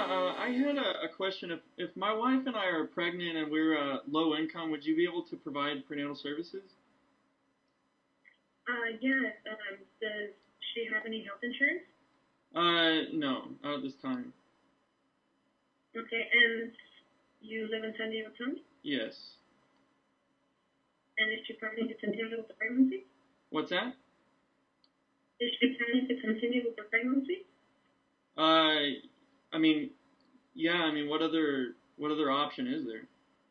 I had a question. If my wife and I are pregnant and we're low income, would you be able to provide prenatal services? Yes. Does she have any health insurance? No, not at this time. Okay, and you live in San Diego County? Yes. And is she planning to continue with the pregnancy? What's that? Is she planning to continue with the pregnancy? I mean, yeah. I mean, what other option is there?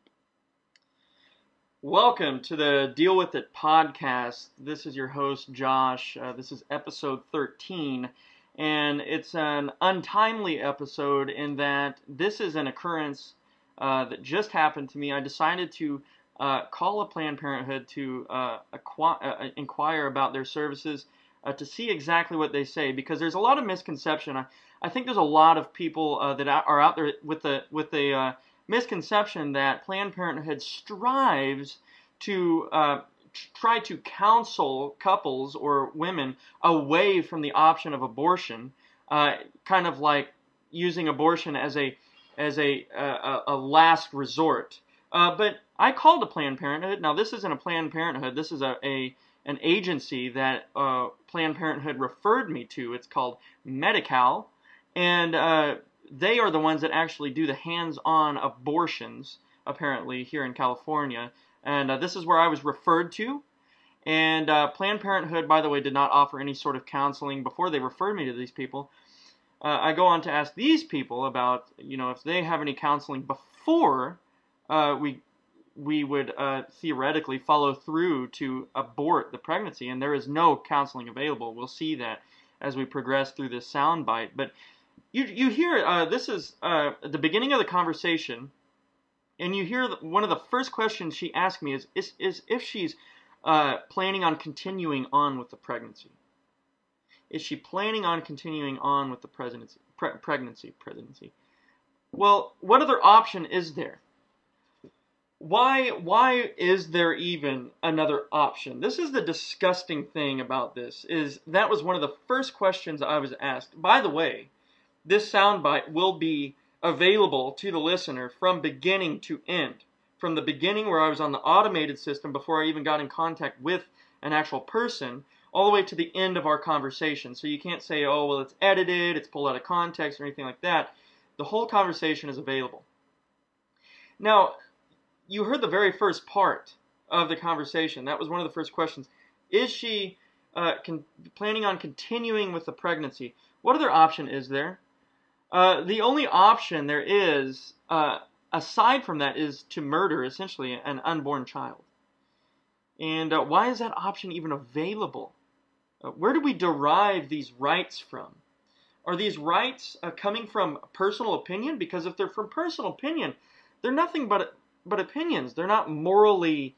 Welcome to the Deal With It podcast. This is your host, Josh. This is episode 13, and it's an untimely episode in that this is an occurrence that just happened to me. I decided to call a Planned Parenthood to inquire about their services to see exactly what they say, because there's a lot of misconception. I think there's a lot of people that are out there with the misconception that Planned Parenthood strives to try to counsel couples or women away from the option of abortion, kind of like using abortion as a last resort. But I called a Planned Parenthood. Now, this isn't a Planned Parenthood. This is an agency that Planned Parenthood referred me to. It's called Medi-Cal, and they are the ones that actually do the hands-on abortions, apparently, here in California. And this is where I was referred to. And Planned Parenthood, by the way, did not offer any sort of counseling before they referred me to these people. I go on to ask these people about, if they have any counseling before we would theoretically follow through to abort the pregnancy, and there is no counseling available. We'll see that as we progress through this soundbite. But you hear this is the beginning of the conversation, and you hear one of the first questions she asked me is if she's planning on continuing on with the pregnancy. Is she planning on continuing on with the pregnancy? Well, what other option is there? Why is there even another option? This is the disgusting thing about this, is that was one of the first questions I was asked. By the way, this soundbite will be available to the listener from beginning to end. From the beginning, where I was on the automated system before I even got in contact with an actual person, all the way to the end of our conversation. So you can't say, oh, well, it's edited, it's pulled out of context, or anything like that. The whole conversation is available. Now, you heard the very first part of the conversation. That was one of the first questions. Is she planning on continuing with the pregnancy? What other option is there? The only option there is, aside from that, is to murder, essentially, an unborn child. And why is that option even available? Where do we derive these rights from? Are these rights coming from personal opinion? Because if they're from personal opinion, they're nothing but opinions. They're not morally,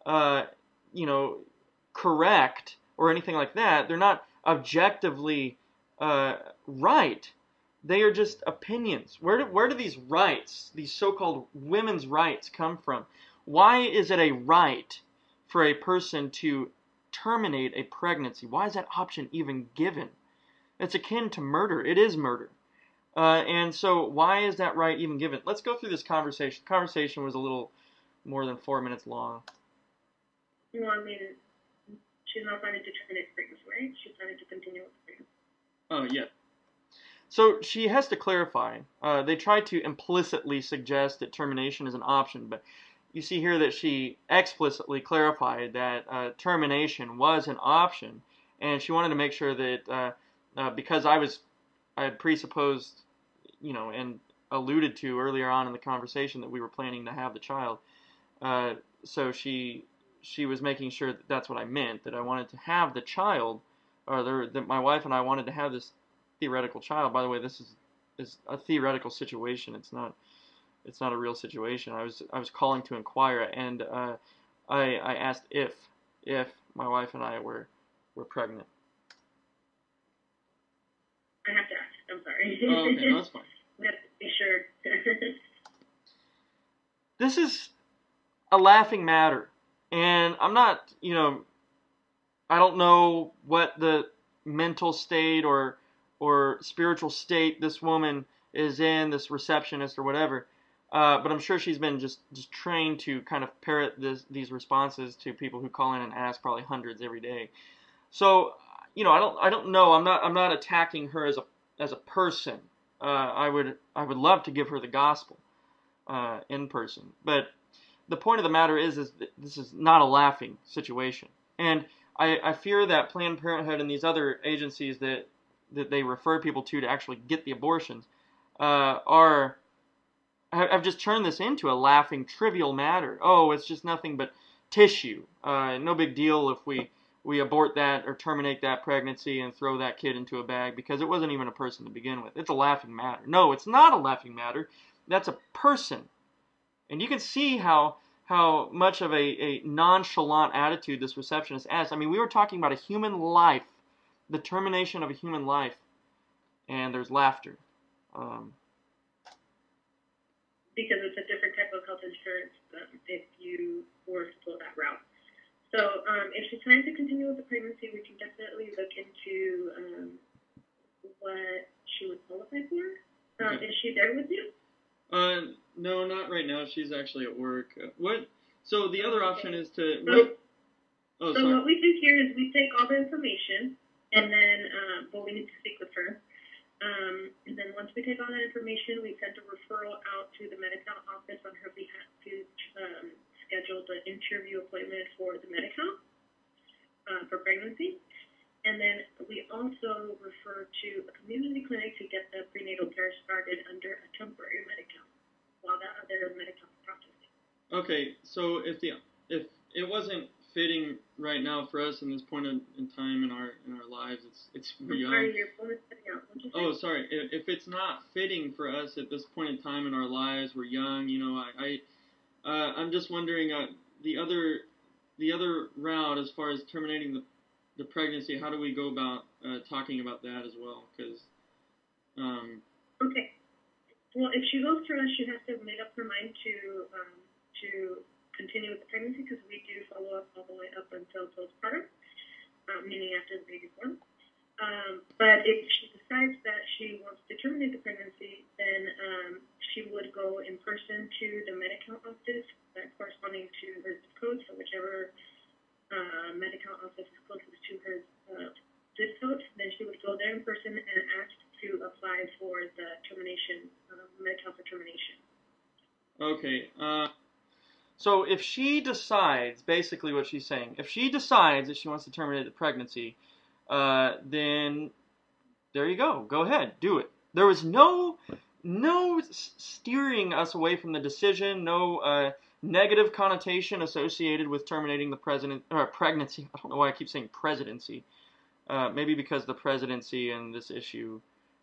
correct or anything like that. They're not objectively right. They are just opinions. Where do these rights, these so-called women's rights, come from? Why is it a right for a person to terminate a pregnancy? Why is that option even given? It's akin to murder. It is murder. And so why is that right even given? Let's go through this conversation. The conversation was a little more than 4 minutes long. Well, I mean, she's not planning to terminate pregnancy, right? She's planning to continue with the pregnancy. Oh, yeah. So she has to clarify. They try to implicitly suggest that termination is an option, but you see here that she explicitly clarified that termination was an option, and she wanted to make sure that because I had presupposed, and alluded to earlier on in the conversation that we were planning to have the child. So she was making sure that that's what I meant, that I wanted to have the child, or that my wife and I wanted to have this theoretical child. By the way, this is a theoretical situation. It's not a real situation. I was calling to inquire, and I asked if my wife and I were pregnant. I have to ask. I'm sorry. Oh, okay, no, that's fine. We have to be sure. This is a laughing matter, and I'm not, I don't know what the mental state or spiritual state this woman is in, this receptionist or whatever. But I'm sure she's been just trained to kind of parrot these responses to people who call in and ask, probably hundreds every day. So, I don't know. I'm not attacking her as a person. I would love to give her the gospel in person, but the point of the matter is that this is not a laughing situation, and I fear that Planned Parenthood and these other agencies that they refer people to actually get the abortions have just turned this into a laughing, trivial matter. Oh, it's just nothing but tissue. No big deal if we abort that or terminate that pregnancy and throw that kid into a bag because it wasn't even a person to begin with. It's a laughing matter. No, it's not a laughing matter. That's a person. And you can see how much of a nonchalant attitude this receptionist has. I mean, we were talking about a human life, the termination of a human life, and there's laughter. Because it's a different type of health insurance if you were to go that route. So if she's trying to continue with the pregnancy, we can definitely look into what she would qualify for. Okay. Is she there with you? No, not right now. She's actually at work. What? So the other option is to... So what we do here is we take all the information, and then, we need to speak with her. And then once we take all that information, we send a referral out to the Medi-Cal office on her behalf to schedule the interview appointment for the Medi-Cal for pregnancy. And then we also refer to a community clinic to get the prenatal care started under a temporary Medi-Cal while that other Medi-Cal is processing. Okay, so if it wasn't fitting right now for us in this point in time in our lives, it's young. Sorry, your phone is cutting out. What'd you say? Oh, sorry. If it's not fitting for us at this point in time in our lives, we're young. I'm just wondering the other route as far as terminating the pregnancy. How do we go about talking about that as well? Because okay. Well, if she goes through us, she has to make up her mind to continue with the pregnancy because we do follow up all the way up until postpartum, meaning after the baby's born. But if she decides that she wants to terminate the pregnancy, then she would go in person to the Medi-Cal office corresponding to her zip code, so whichever Medi-Cal office is closest to her zip code, then she would go there in person and ask to apply for the termination, Medi-Cal for termination. Okay. So if she decides, basically what she's saying, if she decides that she wants to terminate the pregnancy, then there you go. Go ahead, do it. There was no steering us away from the decision, no negative connotation associated with terminating the pregnancy. I don't know why I keep saying presidency. Maybe because the presidency and this issue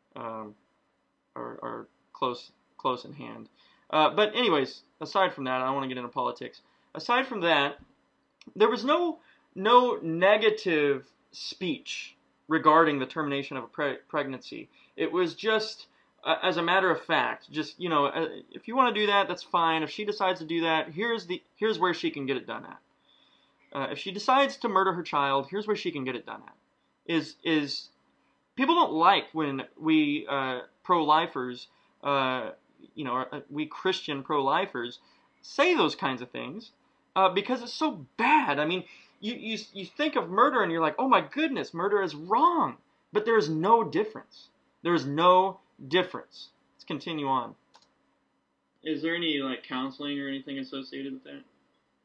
are close in hand. But anyways, aside from that, I don't want to get into politics. Aside from that, there was no negative speech regarding the termination of a pregnancy. It was just, as a matter of fact, just, if you want to do that, that's fine. If she decides to do that, here's where she can get it done at. If she decides to murder her child, here's where she can get it done at. Is people don't like when we pro-lifers, we Christian pro-lifers say those kinds of things because it's so bad. I mean, you think of murder and you're like, oh my goodness, murder is wrong. But there is no difference. There is no difference. Let's continue on. Is there any counseling or anything associated with that?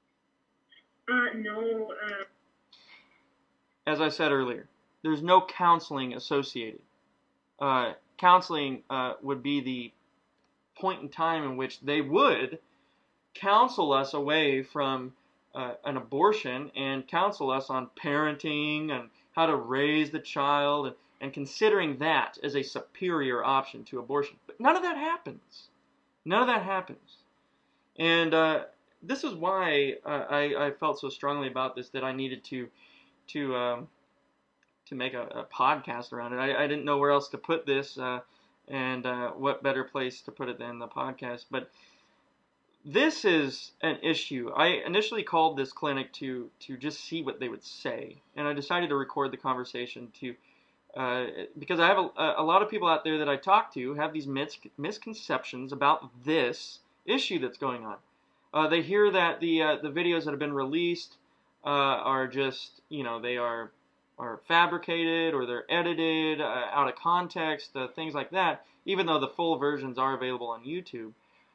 No. As I said earlier, there's no counseling associated. Counseling would be the point in time in which they would counsel us away from an abortion and counsel us on parenting and how to raise the child and considering that as a superior option to abortion. But none of that happens. None of that happens. And this is why I felt so strongly about this that I needed to make a podcast around it. I didn't know where else to put this, and what better place to put it than the podcast. But this is an issue. I initially called this clinic to just see what they would say, and I decided to record the conversation to Because I have a lot of people out there that I talk to have these misconceptions about this issue that's going on. They hear that the videos that have been released are just, they are fabricated, or they're edited out of context, things like that, even though the full versions are available on YouTube.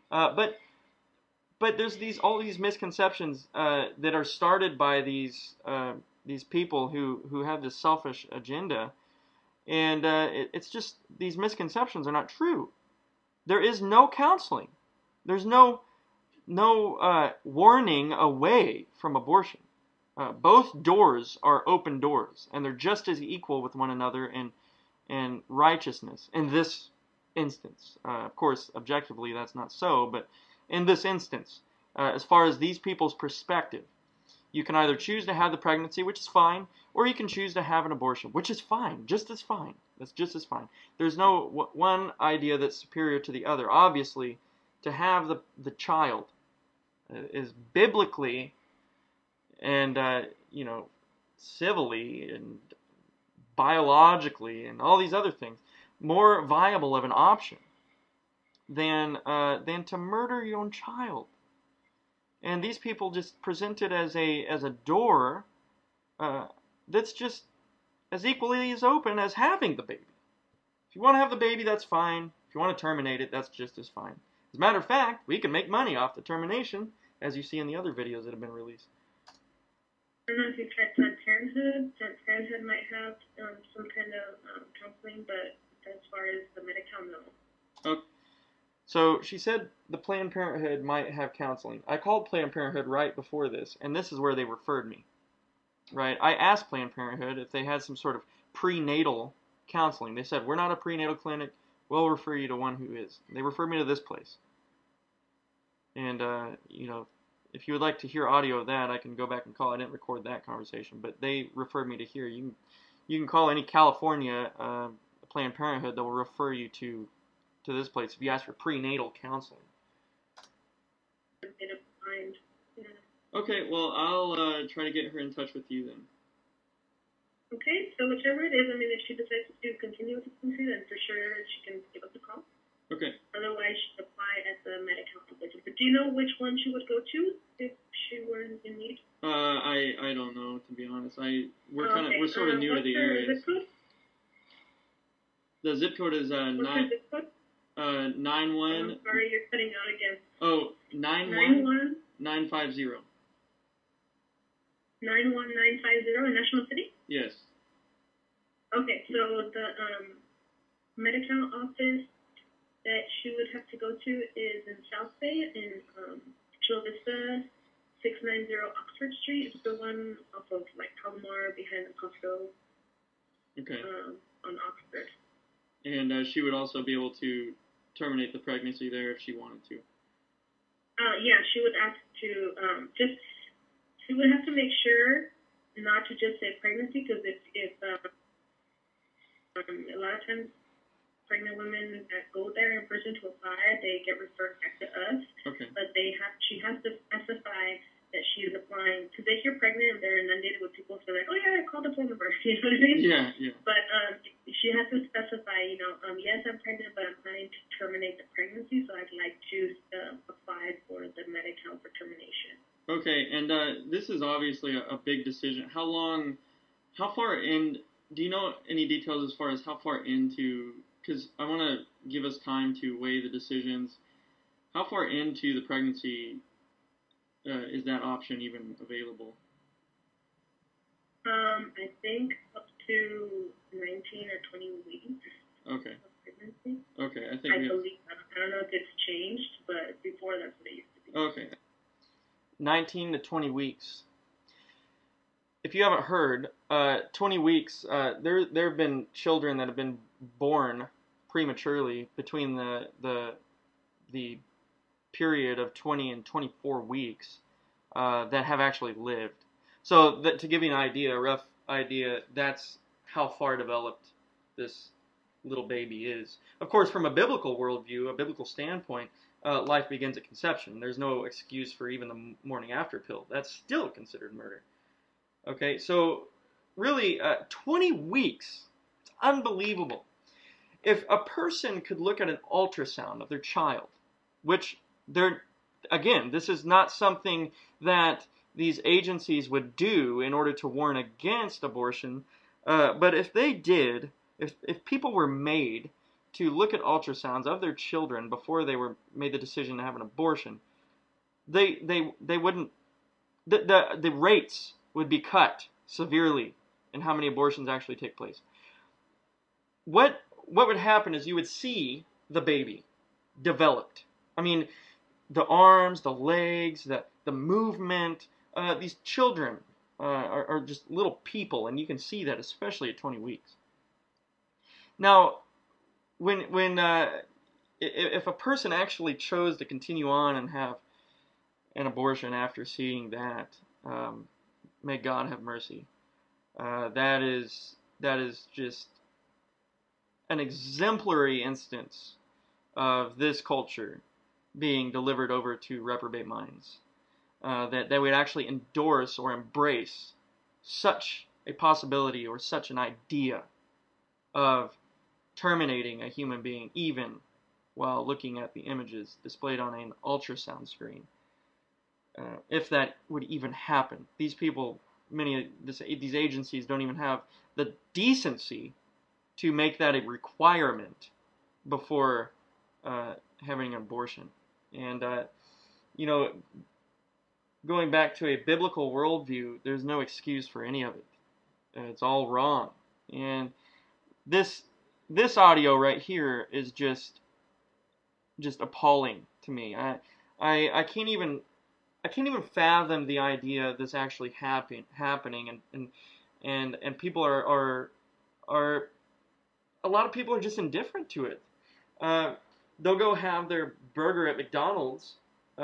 But there's all these misconceptions that are started by these people who have this selfish agenda, and it's just, these misconceptions are not true. There is no counseling. There's no warning away from abortion. Both doors are open doors, and they're just as equal with one another in righteousness. In this instance, of course, objectively that's not so, but in this instance, as far as these people's perspective, you can either choose to have the pregnancy, which is fine, or you can choose to have an abortion, which is fine, just as fine. That's just as fine. There's no one idea that's superior to the other. Obviously, to have the child is biblically and civilly and biologically and all these other things more viable of an option than to murder your own child. And these people just present it as a door that's just as equally as open as having the baby. If you want to have the baby, that's fine. If you want to terminate it, that's just as fine. As a matter of fact, we can make money off the termination, as you see in the other videos that have been released. I don't know if you've tried Planned Parenthood. Planned Parenthood might have some kind of counseling, but as far as the Medi-Cal, no. Okay. So she said the Planned Parenthood might have counseling. I called Planned Parenthood right before this, and this is where they referred me. Right? I asked Planned Parenthood if they had some sort of prenatal counseling. They said, we're not a prenatal clinic. We'll refer you to one who is. They referred me to this place. And, if you would like to hear audio of that, I can go back and call. I didn't record that conversation, but they referred me to here. You can call any California Planned Parenthood that will refer you to this place if you ask for prenatal counseling. Okay, well, I'll try to get her in touch with you then. Okay, so whichever it is, if she decides to continue with the pregnancy, then for sure she can give us a call. Okay. Otherwise, she'd apply at the Medi-Cal office. But do you know which one she would go to if she were in need? I don't know, to be honest. We're sort of new to the area. What's the zip code? The zip code is What's the zip code? 91. I'm sorry, you're cutting out again. Oh, 91950. 91950 in National City? Yes. Okay, so the Medi-Cal office that she would have to go to is in South Bay in Chula Vista, 690 Oxford Street. It's the one off of Palomar behind the Costco. Okay. On Oxford. And she would also be able to terminate the pregnancy there if she wanted to. Yeah, she would ask to she would have to make sure not to just say pregnancy, because if a lot of times pregnant women that go there in person to apply, they get referred back to us. Okay. But she has to specify that she is applying, because they hear pregnant and they're inundated with people, so they're like, oh yeah, I called the phone number. You know what I mean? Yeah, yeah. But she has to specify, yes, I'm pregnant, but I'm planning to terminate the pregnancy, so I'd like to apply for the Medi-Cal for termination. Okay, and this is obviously a big decision. How far in, do you know any details as far as how far into, because I want to give us time to weigh the decisions. How far into the pregnancy is that option even available? I think up to 19 or 20 weeks. Okay. Of pregnancy. Okay, I believe. I don't know if it's changed, but before that's what it used to be. Okay. 19 to 20 weeks. If you haven't heard, 20 weeks, there have been children that have been born prematurely between the period of 20 and 24 weeks that have actually lived. So to give you an idea, a rough idea, that's how far developed this little baby is. Of course, from a biblical worldview, a biblical standpoint, life begins at conception. There's no excuse for even the morning after pill. That's still considered murder. Okay, so really, 20 weeks. It's unbelievable. If a person could look at an ultrasound of their child, which again, this is not something that these agencies would do in order to warn against abortion, but if they did, if people were made to look at ultrasounds of their children before they were made the decision to have an abortion, they wouldn't, the rates would be cut severely in how many abortions actually take place. What would happen is you would see the baby developed. I mean, the arms, the legs, the movement. These children are just little people, and you can see that, especially at 20 weeks. Now, if a person actually chose to continue on and have an abortion after seeing that, may God have mercy. That is just an exemplary instance of this culture being delivered over to reprobate minds. That they would actually endorse or embrace such a possibility or such an idea of terminating a human being, even while looking at the images displayed on an ultrasound screen. If that would even happen. These people, these agencies don't even have the decency to make that a requirement before having an abortion. And, going back to a biblical worldview, there's no excuse for any of it. It's all wrong. And this audio right here is just appalling to me. I can't even fathom the idea of this actually happening, and people are a lot of people are just indifferent to it. They'll go have their burger at McDonald's,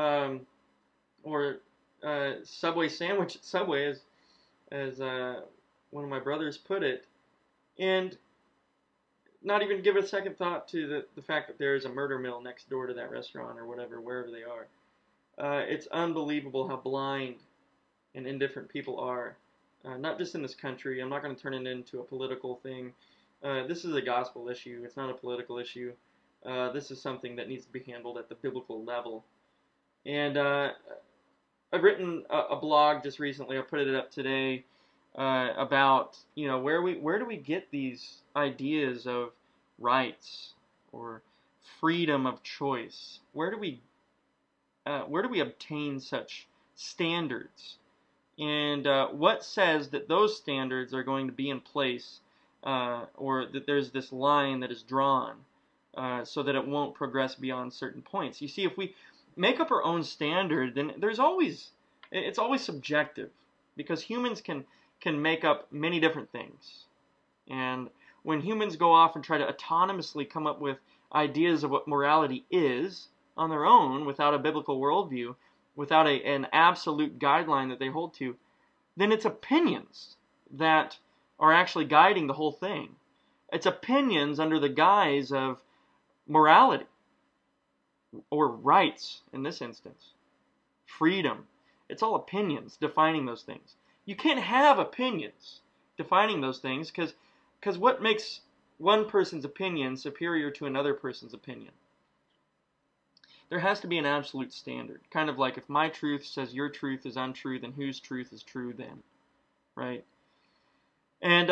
or Subway sandwich at Subway, as one of my brothers put it, and not even give a second thought to the fact that there is a murder mill next door to that restaurant or whatever, wherever they are. It's unbelievable how blind and indifferent people are, not just in this country. I'm not going to turn it into a political thing. This is a gospel issue. It's not a political issue. This is something that needs to be handled at the biblical level. And I've written a blog just recently. I put it up today about where do we get these ideas of rights or freedom of choice? Where do we obtain such standards? And what says that those standards are going to be in place, or that there's this line that is drawn so that it won't progress beyond certain points? You see, if we make up our own standard, then it's always subjective, because humans can make up many different things. And when humans go off and try to autonomously come up with ideas of what morality is on their own, without a biblical worldview, without an absolute guideline that they hold to, then it's opinions that are actually guiding the whole thing. It's opinions under the guise of morality, or rights in this instance, freedom. It's all opinions defining those things. You can't have opinions defining those things, because what makes one person's opinion superior to another person's opinion? There has to be an absolute standard. Kind of like, if my truth says your truth is untrue, then whose truth is true then? Right? And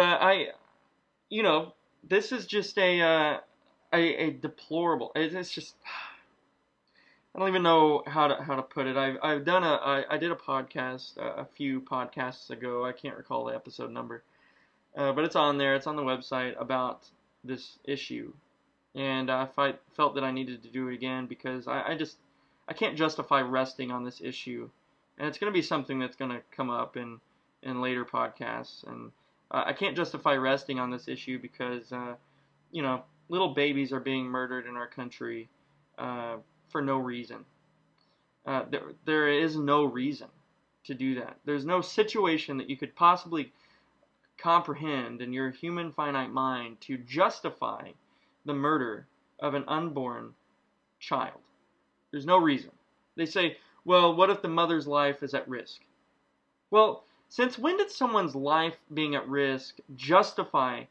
this is just a deplorable. It's just, I don't even know how to put it. I did a podcast a few podcasts ago. I can't recall the episode number, but it's on there. It's on the website about this issue. And I felt that I needed to do it again, because I can't justify resting on this issue. And it's going to be something that's going to come up in later podcasts. And I can't justify resting on this issue because, little babies are being murdered in our country for no reason. There is no reason to do that. There's no situation that you could possibly comprehend in your human finite mind to justify the murder of an unborn child. There's no reason. They say, well, what if the mother's life is at risk? Well, since when did someone's life being at risk justify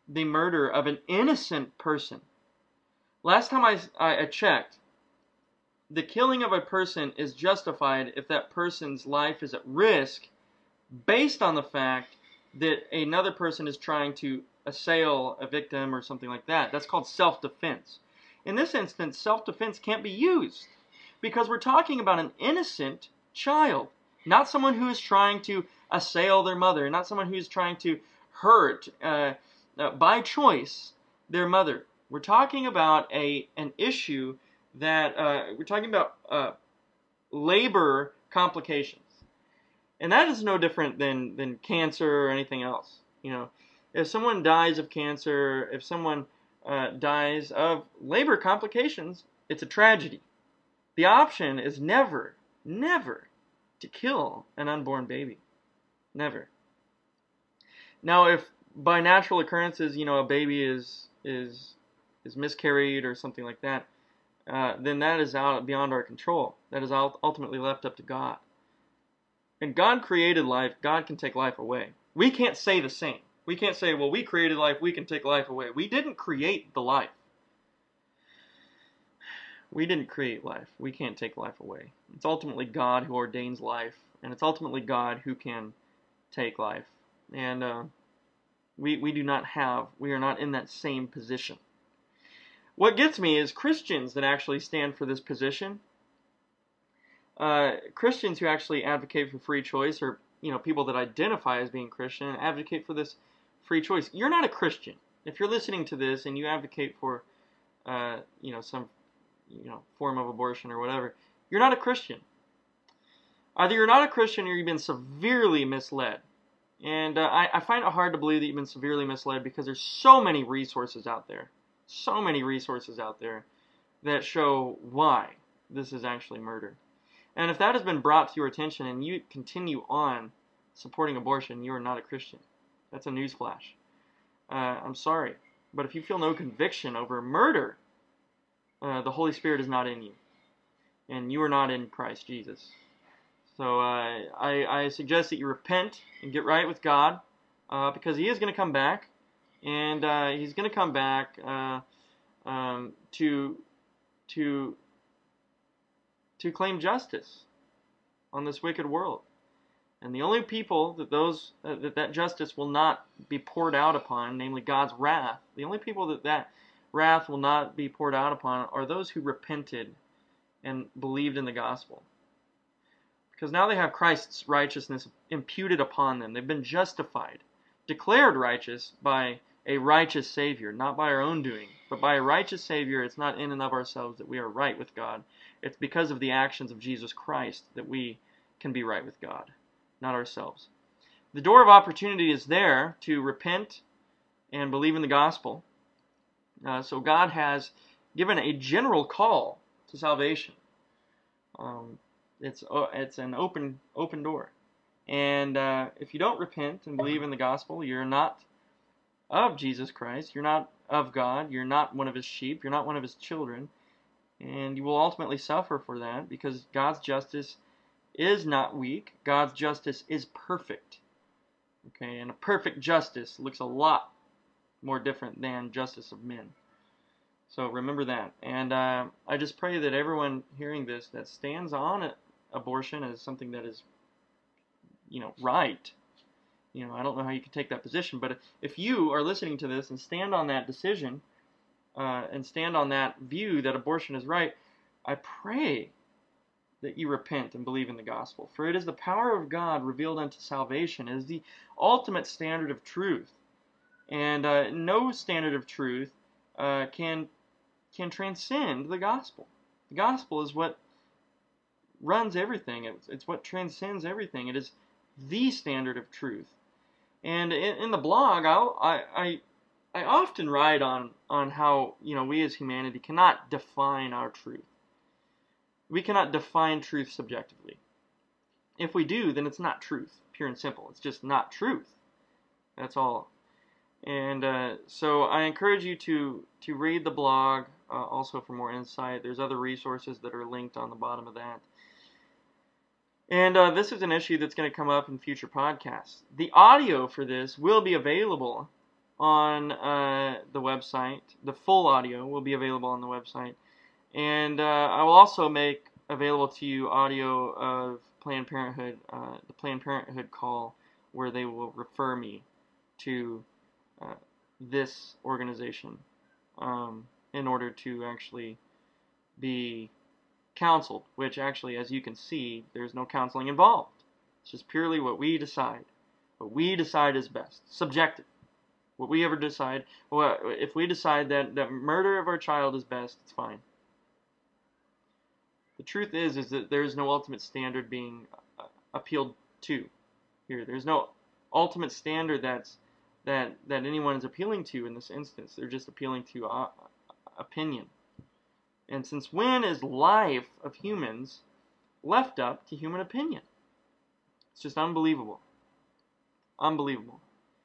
the murder of an innocent person. Last time I checked, the killing of a person is justified if that person's life is at risk based on the fact that another person is trying to assail a victim or something like that. That's called self-defense. In this instance, self-defense can't be used because we're talking about an innocent child, not someone who is trying to assail their mother, not someone who is trying to hurt by choice their mother. We're talking about an issue that we're talking about labor complications. And that is no different than cancer or anything else. You know, if someone dies of cancer, if someone dies of labor complications, it's a tragedy. The option is never, never to kill an unborn baby. Never. Now, if by natural occurrences, you know, a baby is miscarried or something like that, then that is out beyond our control. That is ultimately left up to God. And God created life. God can take life away. We can't say the same. We can't say, well, we created life, we can take life away. We didn't create the life. We didn't create life. We can't take life away. It's ultimately God who ordains life, and it's ultimately God who can take life. And we are not in that same position. What gets me is Christians that actually stand for this position. Christians who actually advocate for free choice, or people that identify as being Christian and advocate for this free choice. You're not a Christian. If you're listening to this and you advocate for some form of abortion or whatever, you're not a Christian. Either you're not a Christian or you've been severely misled. And I find it hard to believe that you've been severely misled because there's so many resources out there. So many resources out there that show why this is actually murder. And if that has been brought to your attention and you continue on supporting abortion, you are not a Christian. That's a newsflash. I'm sorry. But if you feel no conviction over murder, the Holy Spirit is not in you. And you are not in Christ Jesus. So I suggest that you repent and get right with God, because He is going to come back. And He's going to come back to claim justice on this wicked world. And the only people that justice will not be poured out upon, namely God's wrath, the only people that wrath will not be poured out upon are those who repented and believed in the gospel. Because now they have Christ's righteousness imputed upon them. They've been justified, declared righteous by a righteous Savior, not by our own doing, but by a righteous Savior. It's not in and of ourselves that we are right with God. It's because of the actions of Jesus Christ that we can be right with God, not ourselves. The door of opportunity is there to repent and believe in the gospel. So God has given a general call to salvation. It's an open door. And if you don't repent and believe in the gospel, you're not of Jesus Christ. You're not of God. You're not one of His sheep. You're not one of His children. And you will ultimately suffer for that, because God's justice is not weak. God's justice is perfect. Okay, and a perfect justice looks a lot more different than justice of men. So remember that. And I just pray that everyone hearing this that stands on abortion as something that is, right. I don't know how you can take that position, but if you are listening to this and stand on that decision, and stand on that view that abortion is right, I pray that you repent and believe in the gospel. For it is the power of God revealed unto salvation. It is the ultimate standard of truth. And no standard of truth can transcend the gospel. The gospel is what runs everything. It's what transcends everything. It is the standard of truth. And in the blog, I often write on how we as humanity cannot define our truth. We cannot define truth subjectively. If we do, then it's not truth, pure and simple. It's just not truth. That's all. And so I encourage you to read the blog also for more insight. There's other resources that are linked on the bottom of that. And this is an issue that's going to come up in future podcasts. The audio for this will be available on the website. The full audio will be available on the website. And I will also make available to you audio of Planned Parenthood, the Planned Parenthood call, where they will refer me to this organization in order to actually be counseled, which actually, as you can see, there's no counseling involved. It's just purely what we decide. What we decide is best. Subjective. What we ever decide. Well, if we decide that murder of our child is best, it's fine. The truth is that there is no ultimate standard being appealed to here. There's no ultimate standard that anyone is appealing to in this instance. They're just appealing to opinion. And since when is life of humans left up to human opinion? It's just unbelievable. Unbelievable.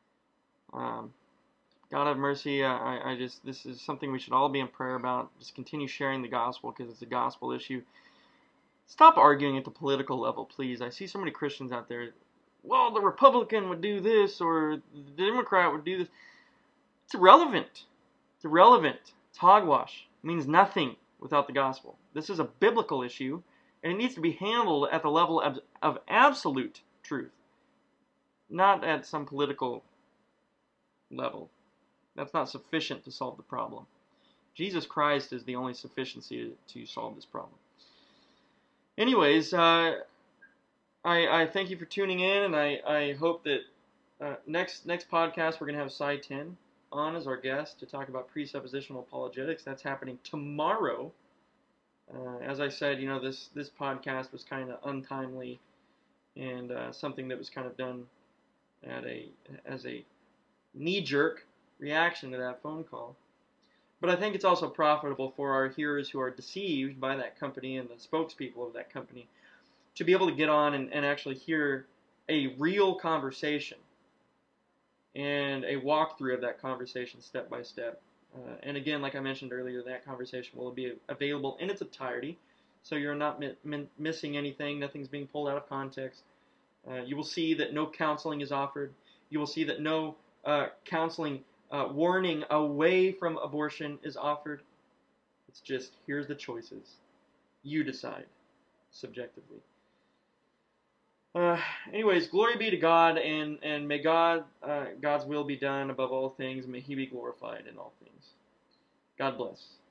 God have mercy. This is something we should all be in prayer about. Just continue sharing the gospel because it's a gospel issue. Stop arguing at the political level, please. I see so many Christians out there. Well, the Republican would do this or the Democrat would do this. It's irrelevant. It's irrelevant. It's hogwash. It means nothing without the gospel. This is a biblical issue, and it needs to be handled at the level of absolute truth, not at some political level. That's not sufficient to solve the problem. Jesus Christ is the only sufficiency to solve this problem. Anyways, I thank you for tuning in, and I hope that next podcast we're going to have Cy Tin on as our guest to talk about presuppositional apologetics. That's happening tomorrow. As I said, this podcast was kind of untimely and something that was kind of done as a knee-jerk reaction to that phone call. But I think it's also profitable for our hearers who are deceived by that company and the spokespeople of that company to be able to get on and actually hear a real conversation and a walkthrough of that conversation step by step. And again, like I mentioned earlier, that conversation will be available in its entirety, so you're not missing anything. Nothing's being pulled out of context. You will see that no counseling is offered. You will see that no counseling warning away from abortion is offered. It's just, here's the choices. You decide, subjectively. Anyways, glory be to God, and may God's will be done above all things. May He be glorified in all things. God bless.